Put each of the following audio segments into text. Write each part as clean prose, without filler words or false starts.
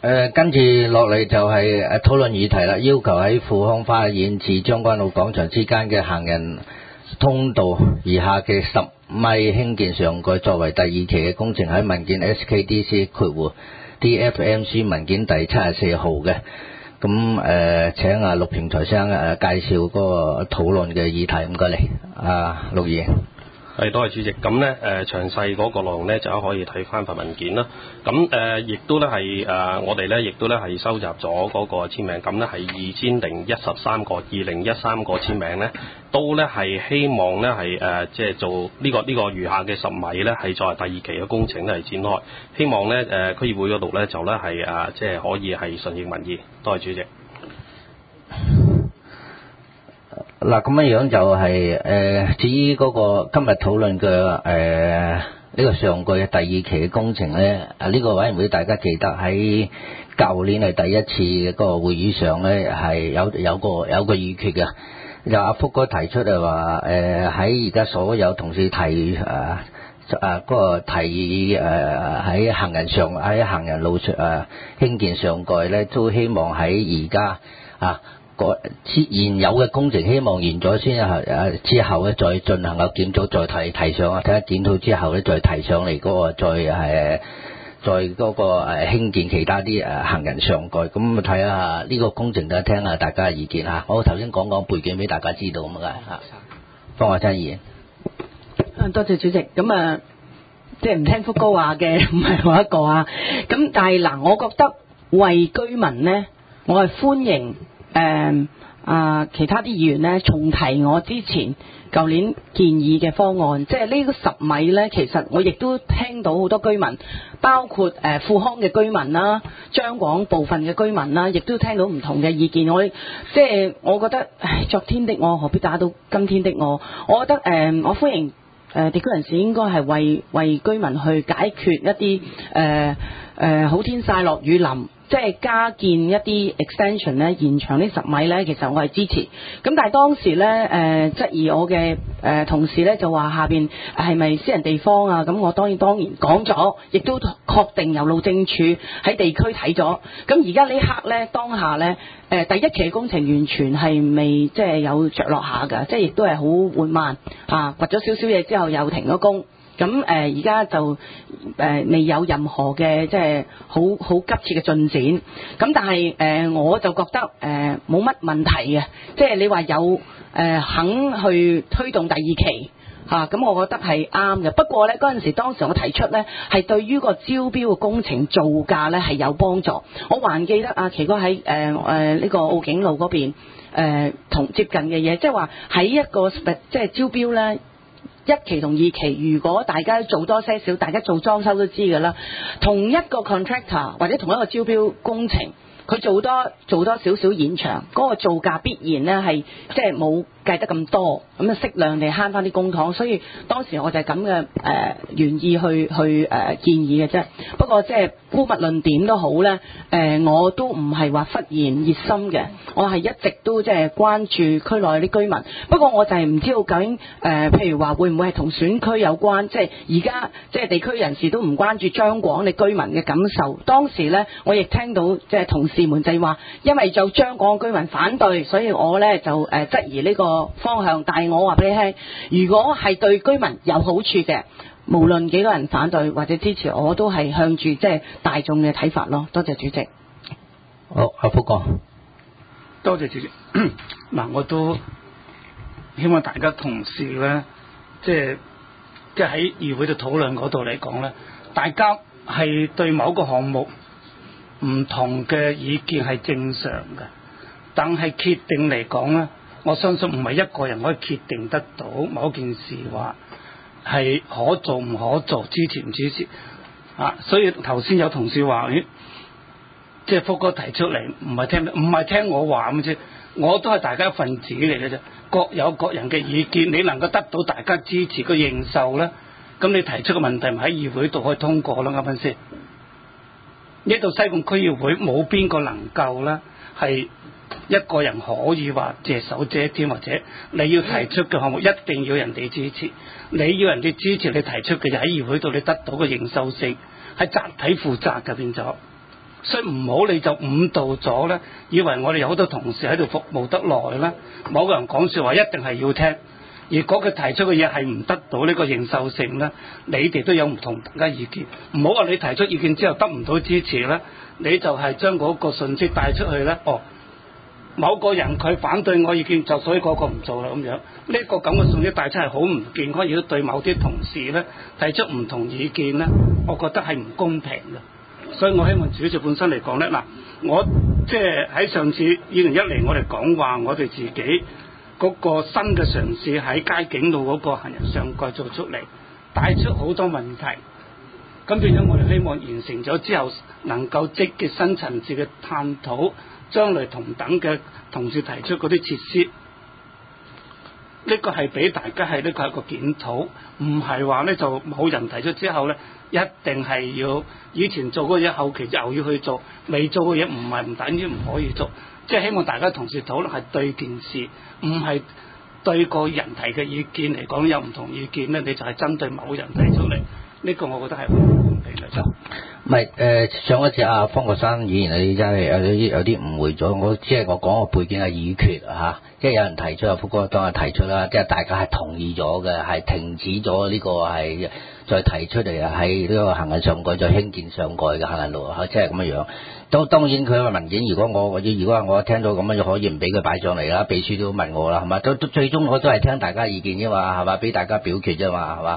跟住落嚟就係討論議題啦，要求喺富康花園至將軍澳廣場之間嘅行人通道以下嘅10米興建上蓋，作為第二期嘅工程，喺文件 SKDC DFMC 文件第74號嘅。咁請陸平台生介紹嗰個討論嘅議題，唔該你，陸議員。 係，多謝主席。咁咧詳細嗰個內容咧就可以睇翻份文件啦。咁亦都咧係我哋咧亦都咧係收集咗嗰個簽名，咁咧係2013個2013個簽名咧，都咧係希望咧係即係做呢個餘下嘅10米咧係作為第二期嘅工程咧係展開，希望咧區議會嗰度咧就咧係即係可以係順應民意。多謝主席。 嗱，咁樣就係至於嗰個今日討論嘅呢個上蓋嘅第二期嘅工程咧，呢個委員會大家記得喺舊年係第一次嗰個會議上咧係有個議決嘅，就阿福哥提出就話喺而家所有同事提嗰個提議喺行人路上興建上蓋咧，都希望喺而家現有嘅工程希望完咗先之後咧再進行個檢討，再提上睇下檢討之後咧再提上嚟嗰個再嗰個興建其他啲行人上蓋，咁睇下呢個工程咧，聽下大家嘅意見嚇。我頭先講背景俾大家知道咁嘅嚇。方國珊議員。 多謝主席。咁即係唔聽福哥話嘅唔係我一個啊。咁但係嗱，我覺得為居民呢，我係歡迎其他啲議員呢重提我之前舊年建議嘅方案，即係呢個10米呢，其實我亦都聽到好多居民，包括富康嘅居民啦、將廣部分嘅居民啦，亦都聽到唔同嘅意見。我覺得，昨天的我何必打到今天的我？我覺得我歡迎地區人士應該係為居民去解決一啲好天曬落雨淋。即係加建一啲 extension 咧，延長呢10米咧，其實我係支持。咁但係當時咧質疑我嘅同事咧就話下邊係咪私人地方啊？咁我當然講咗，亦都確定由路政署喺地區睇咗。咁而家呢刻咧當下咧第一期工程完全係未即係有着落下㗎，即係亦都係好緩慢嚇，掘咗少少嘢之後又停咗工。咁而家就未有任何嘅即係好急切嘅進展。咁但係我就覺得冇乜問題嘅，即係你話有肯去推動第二期咁我覺得係啱嘅。不過呢嗰陣時當時我提出呢係對於個招標嘅工程造價呢係有幫助。我還記得阿奇哥喺呢個澳景路嗰邊同接近嘅嘢，即係話喺一個即係招標呢。1期同2期，如果大家做多些少，大家做裝修都知㗎啦。同一個 contractor 或者同一個招標工程，佢做多少少延長，嗰個造價必然呢係即係冇計得咁多，咁適量地慳翻啲公帑。所以當時我就係咁嘅原意去建議嘅啫。不過即係姑勿論點都好呢，我都唔係話忽然熱心嘅，我係一直都即係關注區內啲居民。不過我就係唔知道究竟譬如話會唔會係同選區有關？即係而家即係地區人士都唔關注將廣你居民嘅感受。當時呢，我亦聽到即係同事們就話，因為就將廣居民反對，所以我呢就質疑呢個方向。但係我話俾你聽，如果係對居民有好處嘅，無論幾多人反對或者支持，我都係向住即係大眾嘅睇法咯。多謝主席。 好，阿福哥。 多謝主席。嗱，我都希望大家同事咧，即係喺議會度討論嗰度嚟講咧，大家係對某個項目唔同嘅意見係正常嘅，但係決定嚟講咧，我相信唔係一個人可以決定得到某件事話係可做唔可做，支持唔支持啊。所以頭先有同事話，即係福哥提出嚟，唔係聽我話咁啫，我都係大家一份子嚟嘅啫，各有各人嘅意見，你能夠得到大家支持嘅認受咧，咁你提出嘅問題咪喺議會度可以通過啦，啱唔啱先？呢度西貢區議會冇邊個能夠咧係一個人可以話隻手遮天，或者你要提出嘅項目一定要人哋支持，你要人哋支持你提出嘅，就喺議會度你得到嘅認受性係集體負責嘅變咗所以唔好你就誤導咗咧，以為我哋有好多同事喺度服務得耐咧，某個人講説話一定係要聽。如果佢提出嘅嘢係唔得到呢個認受性咧，你哋都有唔同大家意見。唔好話你提出意見之後得唔到支持咧，你就係將嗰個信息帶出去咧。某個人佢反對我意見，就所以嗰個唔做啦咁樣。呢個咁嘅信息帶出係好唔健康，亦都對某啲同事咧提出唔同意見咧，我覺得係唔公平嘅。所以我希望主席本身嚟講咧，嗱，我即係喺上次2010我哋講話，我哋自己嗰個新嘅嘗試喺街景路嗰個行人上蓋做出嚟，帶出好多問題。咁變咗我哋希望完成咗之後，能夠積極深層次嘅探討，將來同等嘅同事提出嗰啲設施，呢個係俾大家係呢個係一個檢討，唔係話咧就冇人提出之後咧，一定係要以前做嗰嘢，後期又要去做，未做嘅嘢唔等於唔可以做。即係希望大家同事討論係對件事，唔係對個人提嘅意見嚟講有唔同意見咧，你就係針對某人提出嚟，呢個我覺得係唔公平嘅。就唔係上一次阿方國珊議員你真係有啲誤會咗，我講個背景係議決嚇，即係有人提出阿福哥當日提出啦，即係大家係同意咗嘅，係停止咗呢個係再提出嚟喺呢個行人上蓋再興建上蓋嘅行人路嚇，即係咁樣樣。當然佢個文件，如果我聽到咁樣，就可以唔俾佢擺上嚟啦。秘書都問我啦，係嘛？最終我都係聽大家意見啫嘛，係嘛？俾大家表決啫嘛，係嘛？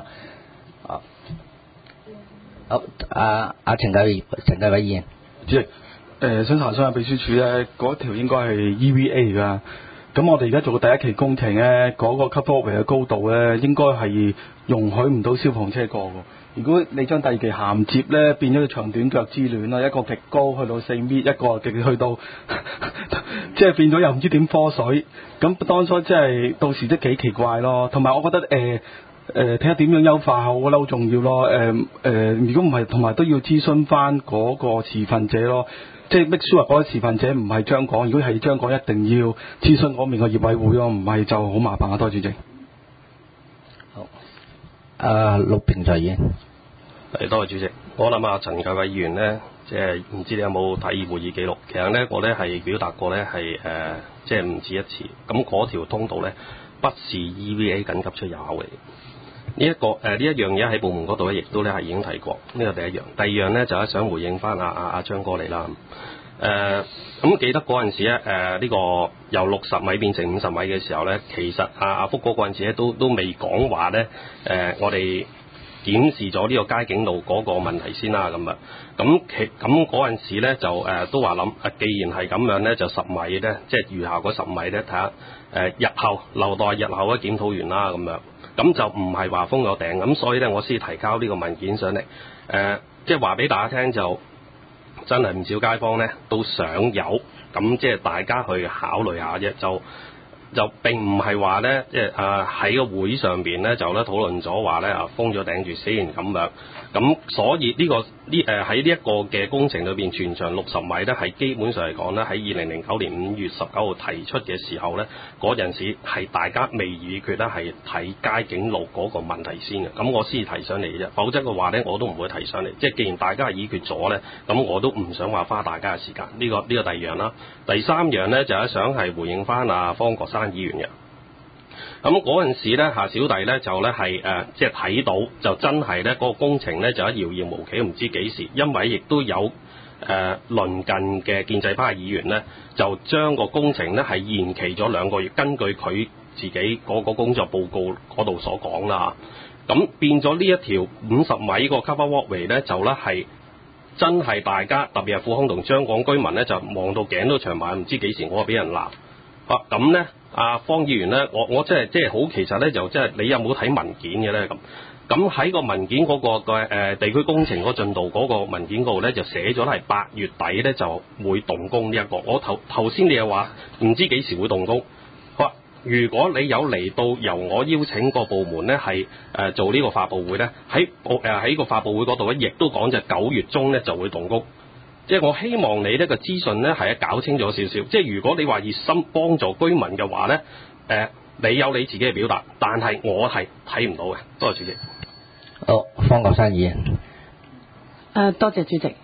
好，陳繼偉議員， 主席，想查詢下秘書處咧，嗰條應該係 EVA 㗎。咁我哋而家做嘅第一期工程咧，嗰個 cover walkway 嘅高度咧，應該係容許唔到消防車過㗎。如果你將第二期銜接咧，變咗個長短腳之戀啦，一個極高去到4米，一個極去到即係變咗又唔知點科水。咁當初即係到時都幾奇怪咯。同埋我覺得睇下點樣優化，我覺得好重要咯。如果唔係，同埋都要諮詢翻嗰個持份者咯。即係 make sure 嗰個持份者唔係張港，如果係張港，一定要諮詢嗰面個業委會咯，唔係就好麻煩啊！多謝主席。 好，陸平財議員， 多謝主席。我諗啊，陳繼偉議員呢，即係唔知你有冇睇會議記錄？其實呢，我呢係表達過呢係即係唔止一次。咁嗰條通道呢，不是 EVA 緊急出入口嚟。呢一樣嘢喺部門嗰度咧，亦都咧係已經提過。呢個第一樣，第二樣咧就係想回應翻阿張哥嚟啦。咁記得嗰陣時咧，呢個由60米變成50米嘅時候咧，其實阿福哥嗰陣時咧都未講話咧，我哋檢視咗呢個街景路嗰個問題先啦咁啊。咁嗰陣時咧就都話諗，既然係咁樣咧，就10米咧，即係餘下嗰10米咧，睇下日後留待日後咧檢討完啦咁樣。咁就唔係話封咗頂，咁所以咧我先提交呢個文件上嚟，即係話俾大家聽，就真係唔少街坊咧都想有，咁即係大家去考慮下啫，就並唔係話咧，即係喺個會上邊咧就咧討論咗話咧封咗頂住先咁樣，咁所以喺呢一個嘅工程裏邊，全長60米咧係基本上嚟講咧喺2009年5月19號提出嘅時候咧，嗰陣時係大家未議決咧係睇街景路嗰個問題先嘅，咁我先提上嚟嘅啫，否則嘅話咧我都唔會提上嚟，即係既然大家係議決咗咧，咁我都唔想話花大家嘅時間，呢個第二樣啦，第三樣咧就係想係回應翻方國珊議員嘅。咁嗰陣時咧，小弟咧就咧係即係睇到就真係咧嗰個工程咧就一遙遙無期，唔知幾時，因為亦都有鄰近嘅建制派議員咧，就將個工程咧係延期咗2個月，根據佢自己嗰個工作報告嗰度所講啦。咁變咗呢一條50米個 cover walkway 咧，就咧係真係大家特別係富康同張港居民咧，就望到頸都長埋，唔知幾時我俾人鬧。咁咧，方議員咧，我即係好，其實咧就即係你有冇睇文件嘅咧咁喺個文件嗰個嘅地區工程嗰個進度嗰個文件嗰度咧就寫咗係8月底咧就會動工呢一個。我頭先你又話唔知幾時會動工。好，如果你有嚟到由我邀請個部門咧係做呢個發佈會咧，喺個發佈會嗰度咧亦都講就9月中咧就會動工。即係我希望你呢個資訊咧係搞清楚少少。即係如果你話熱心幫助居民嘅話咧，你有你自己嘅表達，但係我係睇唔到嘅。多謝主席。 好，方國珊議員。 多謝主席。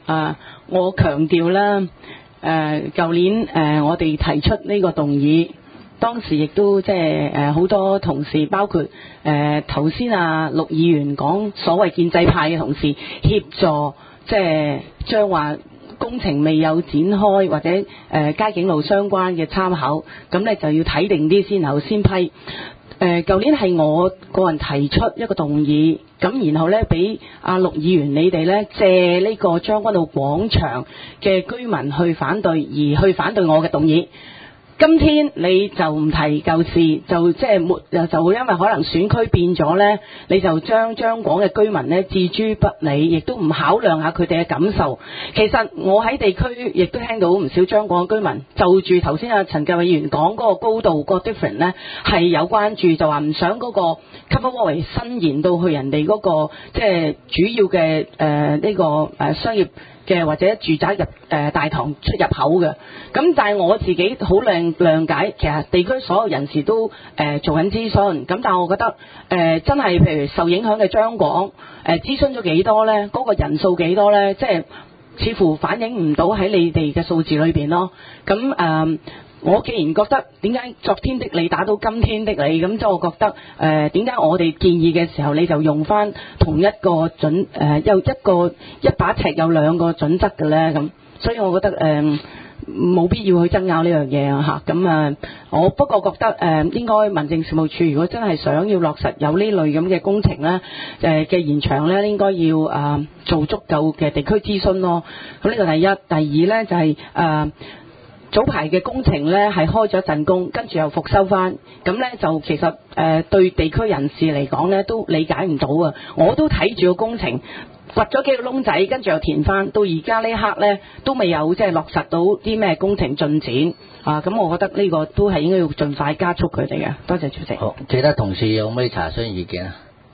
我強調啦，舊年我哋提出呢個動議，當時亦都即係好多同事，包括頭先陸議員講所謂建制派嘅同事協助，即係將話工程未有展開或者街景路相關嘅參考，咁咧就要睇定啲先，然後先批。舊年係我個人提出一個動議，咁然後咧俾陸議員你哋咧借呢個將軍澳廣場嘅居民去反對，而去反對我嘅動議。今天你就唔提舊事，就即係就會因為可能選區變咗呢，你就將將廣嘅居民呢置諸不理，亦都唔考量下佢哋嘅感受。其實我喺地區亦都聽到唔少將廣嘅居民就住頭先陳繼偉議員講嗰個高度個 different 呢係有關注，就話唔想嗰個 cover walkway 伸延到去人哋嗰個即係主要嘅呢個商業嘅或者住宅大堂出入口嘅。咁但係我自己好諒解，其實地區所有人士都做緊諮詢，咁但係我覺得真係譬如受影響嘅將廣諮詢咗幾多呢？嗰個人數幾多呢？即係似乎反映唔到喺你哋嘅數字裏邊咯。咁我既然覺得點解昨天的你打到今天的你，咁即係我覺得點解我哋建議嘅時候你就用翻同一個準有一把尺有兩個準則嘅呢？咁所以我覺得冇必要去爭拗呢樣嘢啊嚇。咁我不過覺得應該民政事務處如果真係想要落實有呢類咁嘅工程呢嘅延長呢，應該要做足夠嘅地區諮詢咯。咁呢個第一，第二呢就係早排嘅工程呢係開咗陣工，跟住又復修翻，咁呢就其實對地區人士嚟講呢都理解唔到啊！我都睇住個工程掘咗幾個窿仔，跟住又填翻，到而家呢一刻呢都未有即係落實到啲咩工程進展啊！咁我覺得呢個都係應該要盡快加速佢哋嘅。多謝主席。 好，其他同事有咩查詢意見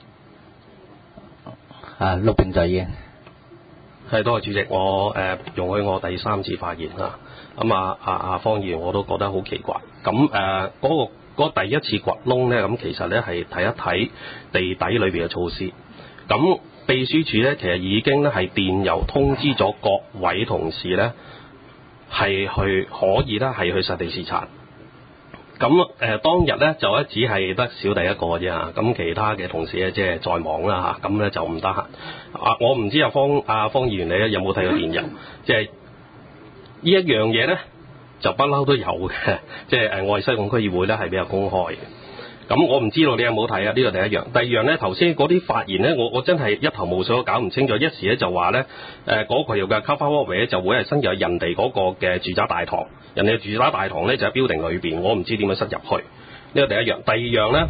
啊？陸炳在議。 係，多謝主席，我容許我第三次發言啦。咁方議員我都覺得好奇怪。咁嗰第一次掘窿呢，咁其實呢係睇一睇地底裏邊嘅措施。咁秘書處呢，其實已經呢係電郵通知咗各位同事呢，係可以呢係去實地視察。咁當日呢，就只係得小弟一個啫嚇，咁其他嘅同事呢，即係在忙啦嚇，咁呢就唔得閒。我唔知方議員你有冇睇過電郵？即係呢一樣嘢呢，就不嬲都有嘅，即係我哋西貢區議會呢係比較公開嘅。咁我唔知道你有冇睇啊？呢個第一樣。第二樣呢，頭先嗰啲發言呢，我真係一頭霧水，搞唔清楚。一時呢就話呢，嗰個條嘅 cover walkway 就會係伸入人哋嗰個嘅住宅大堂，人哋嘅住宅大堂呢就喺 building 裏邊，我唔知點樣塞入去。呢個第一樣。第二樣呢，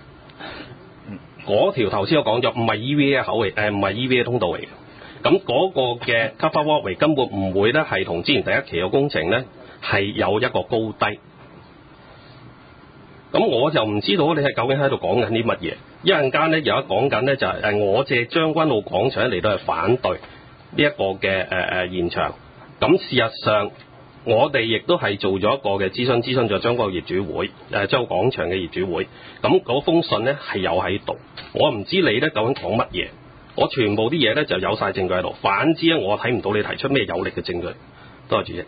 嗰條頭先我講咗，唔係 EVA 口嚟，唔係 EVA 通道嚟嘅。咁嗰個嘅 cover walkway 根本唔會呢係同之前第一期嘅工程呢係有一個高低。咁我就唔知道你係究竟喺度講緊啲乜嘢。一陣間呢，有一講緊呢，就係我借將軍澳廣場嚟到係反對呢一個嘅延長。咁事實上我哋亦都係做咗一個嘅諮詢咗將軍澳業主會將廣場嘅業主會。咁嗰封信呢係有喺度。我唔知你呢究竟講乜嘢。我全部啲嘢呢就有晒證據喺度。反之呢，我睇唔到你提出咩有力嘅證據。多謝主席。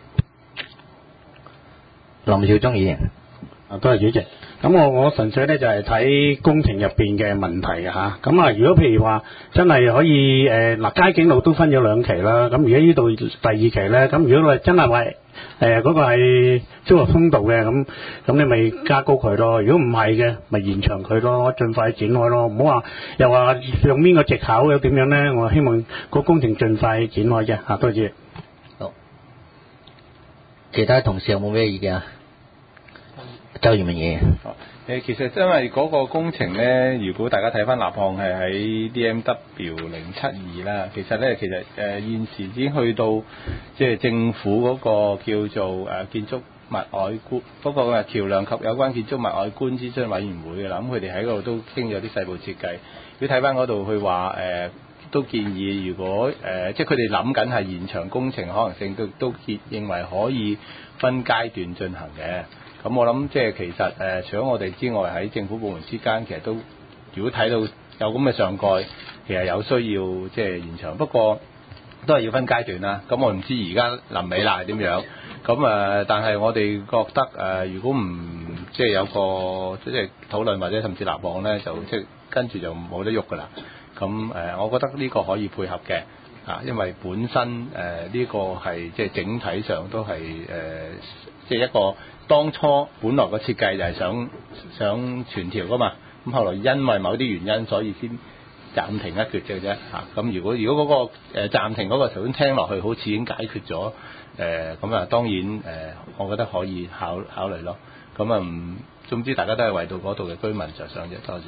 林少忠議員。 多謝主席。咁我純粹咧就係睇工程入邊嘅問題嘅嚇。咁如果譬如話真係可以街景路都分咗兩期啦。咁而家呢度第二期咧，咁如果我真係話嗰個係綜合通道嘅，咁你咪加高佢咯。如果唔係嘅，咪延長佢咯，盡快展開咯。唔好話又話用邊個藉口又點樣咧？我希望個工程盡快展開嘅嚇。多謝。 好，其他同事有冇咩意見啊？周賢明議員。 其實因為嗰個工程咧，如果大家睇翻立項係喺 DMW 072啦，其實現時已經去到即係政府嗰個叫做建築物外觀嗰個橋梁及有關建築物外觀諮詢委員會嘅啦。咁佢哋喺嗰度都傾咗啲細部設計。如果睇翻嗰度，佢話都建議，如果即係佢哋諗緊係延長工程可能性，都認為可以分階段進行嘅。咁我諗即係其實除咗我哋之外，喺政府部門之間其實都如果睇到有咁嘅上蓋，其實有需要即係延長。不過都係要分階段啦。咁我唔知而家臨尾啦係點樣。咁但係我哋覺得如果唔即係有個即係討論或者甚至立項咧，就即係跟住就冇得喐㗎啦。咁我覺得呢個可以配合嘅。因為本身呢個係即係整體上都係即係一個當初本來個設計就係想全條噶嘛，咁後來因為某啲原因所以先暫停一橛嘅啫嚇。咁如果嗰個暫停嗰個頭先聽落去好似已經解決咗咁當然我覺得可以考慮咯。咁總之大家都係為到嗰度嘅居民着想啫。多謝。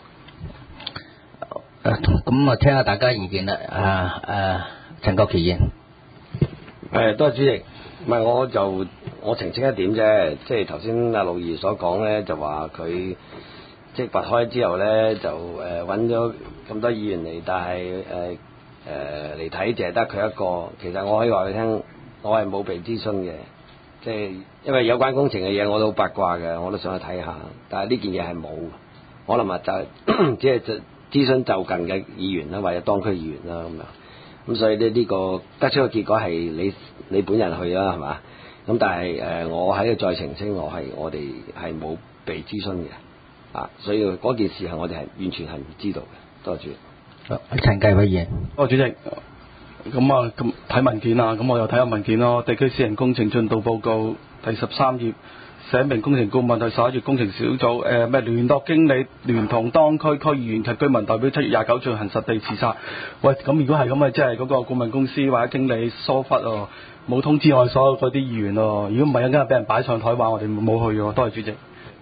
咁聽下大家意見啦。陳國基議員。 多謝主席。唔係我澄清一點啫，即係頭先阿陸儀所講咧，就話佢即係拔開之後咧，就揾咗咁多議員嚟，但係嚟睇淨係得佢一個。其實我可以話佢聽，我係冇被諮詢嘅，即係因為有關工程嘅嘢我都好八卦嘅，我都想去睇下。但係呢件嘢係冇，可能就係即係諮詢就近嘅議員啦，或者當區議員啦咁樣。咁所以呢個得出嘅結果係你本人去啦，係嘛？咁但係我喺度再澄清，我哋係冇被諮詢嘅，所以嗰件事係我哋係完全係唔知道嘅。多謝。 陳繼偉議員。 主席。咁睇文件啊，咁我又睇下文件咯。地區私人工程進度報告第13頁。寫明工程顧問第11月工程小組咩聯絡經理聯同當區區議員及居民代表7月29進行實地視察。喂，咁如果係咁即係嗰個顧問公司或者經理疏忽冇通知我所有嗰啲議員咯。如果唔係，一陣間俾人擺上台話我哋冇去喎。多謝主席。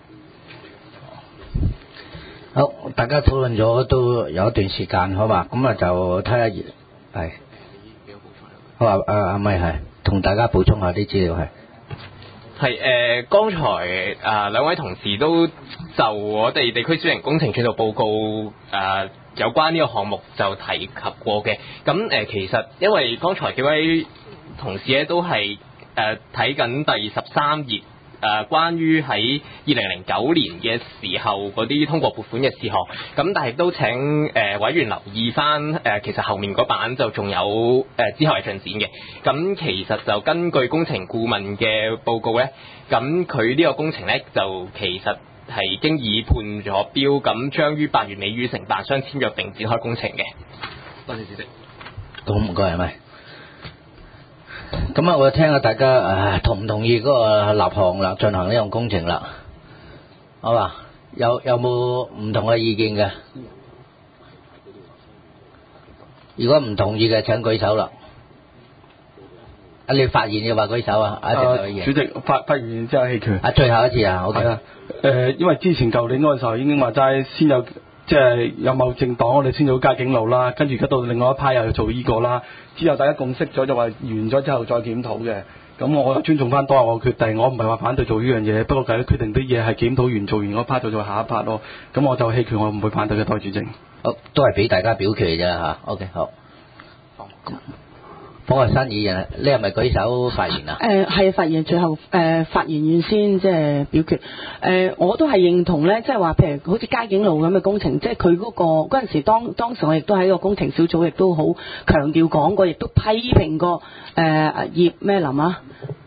好，大家討論咗都有一段時間，好嘛？咁就睇下係。好啊，阿咪係同大家補充下啲資料係。 係剛才兩位同事都就我哋地區小型工程進度報告有關呢個項目就提及過嘅。咁其實因為剛才幾位同事咧都係睇緊第13頁關於喺2009年嘅時候嗰啲通過撥款嘅事項。咁但係都請委員留意翻其實後面嗰版就仲有之後係進展嘅。咁其實就根據工程顧問嘅報告咧，咁佢呢個工程咧就其實係經已判咗標，咁將於8月尾與承辦商簽約並展開工程嘅。多謝主席。 好，唔該，係咪？咁我聽下大家同唔同意嗰個立項啦，進行呢項工程啦，好嘛？有冇唔同嘅意見嘅？如果唔同意嘅，請舉手啦。你發言嘅話舉手啊！ 主席發言之後棄權。 最後一次啊， OK 啊。因為之前舊年嗰個時候已經話齋先有。即係有某政黨，我哋先做街景路啦，跟住而家到另外一派又要做呢個啦。之後大家共識咗就話完咗之後再檢討嘅。咁我又尊重翻當日我決定，我唔係話反對做呢樣嘢，不過大家決定啲嘢係檢討完做完嗰 part 就做下一 part 咯。咁我就棄權，我唔會反對嘅，代主席。 好，都係俾大家表決嘅啫嚇。OK， 好。方國珊議員，你係咪舉手發言啊？ 係發言，最後發言完先即係表決。我都係認同咧，即係話譬如好似街景路咁嘅工程，即係佢嗰陣時當時我亦都喺個工程小組，亦都好強調講過，亦都批評過葉咩林啊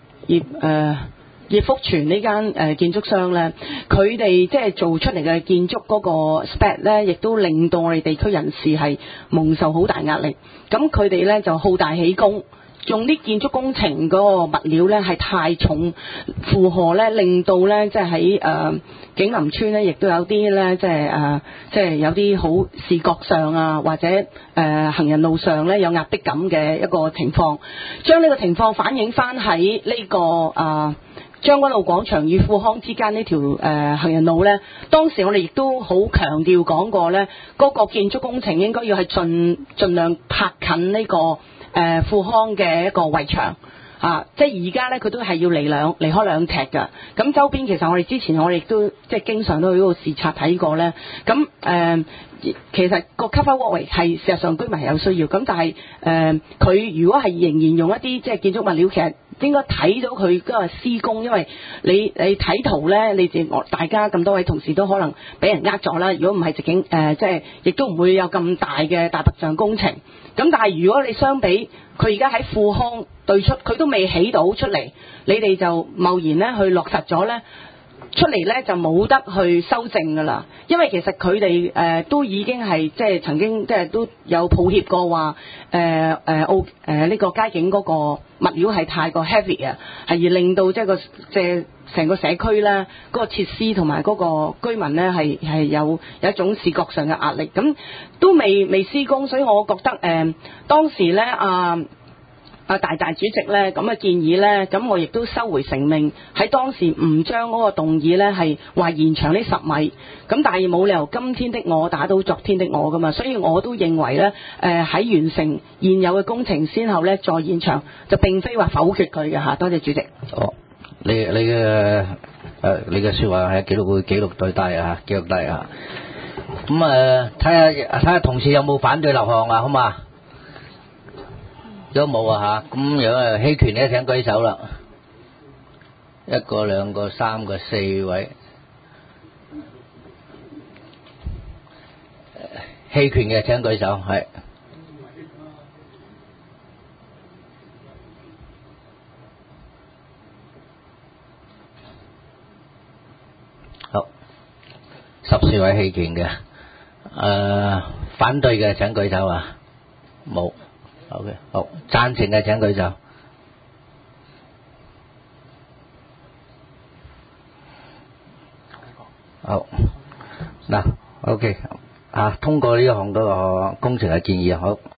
葉福全呢間建築商咧，佢哋即係做出嚟嘅建築嗰個 spec 咧，亦都令到我哋地區人士係蒙受好大壓力。咁佢哋咧就好大喜功，用啲建築工程嗰個物料咧係太重負荷咧，令到咧即係喺景林村咧，亦都有啲咧即係有啲好視覺上啊，或者行人路上咧有壓迫感嘅一個情況，將呢個情況反映翻喺呢個將軍澳廣場與富康之間呢條行人路呢，當時我哋亦都好強調講過呢，嗰個建築工程應該要係盡量拍近呢個富康嘅一個圍牆即係而家呢，佢都係要離開2尺㗎。咁周邊其實我哋之前我哋都即係經常都去嗰度視察睇過呢。咁其實個 cover walkway 係事實上居民係有需要，咁但係佢如果係仍然用一啲即係建築物料，其實應該睇到佢嗰個施工，因為你睇圖咧，大家咁多位同事都可能俾人呃咗啦。如果唔係直景即係亦都唔會有咁大嘅大白象工程。咁但係如果你相比佢而家喺富康對出，佢都未起到出嚟，你哋就貿然咧去落實咗咧。出嚟咧就冇得去修正噶啦，因為其實佢哋都已經係即係曾經即係都有抱歉過話呢個街景嗰個物料係太過 heavy 啊，係而令到即係成個社區咧嗰個設施同埋嗰個居民咧係有一種視覺上嘅壓力，咁都未施工，所以我覺得當時咧大主席咧咁嘅建議咧，咁我亦都收回成命，喺當時唔將嗰個動議咧係話延長呢10米，咁但係冇理由今天的我打倒昨天的我噶嘛，所以我都認為咧喺完成現有嘅工程先後咧再延長，就並非話否決佢嘅嚇。多謝主席。 哦，你嘅説話係記錄對低啊，記錄低啊。咁睇下同事有冇反對立項啊，好嘛？都冇啊嚇，咁樣棄權咧請舉手啦，一個、兩個、三個、4位，棄權嘅請舉手，係。好，14位棄權嘅，反對嘅請舉手啊，冇。OK， 好，贊成嘅請舉手。好，嗱 ，OK，通過呢項嗰個工程嘅建議，好。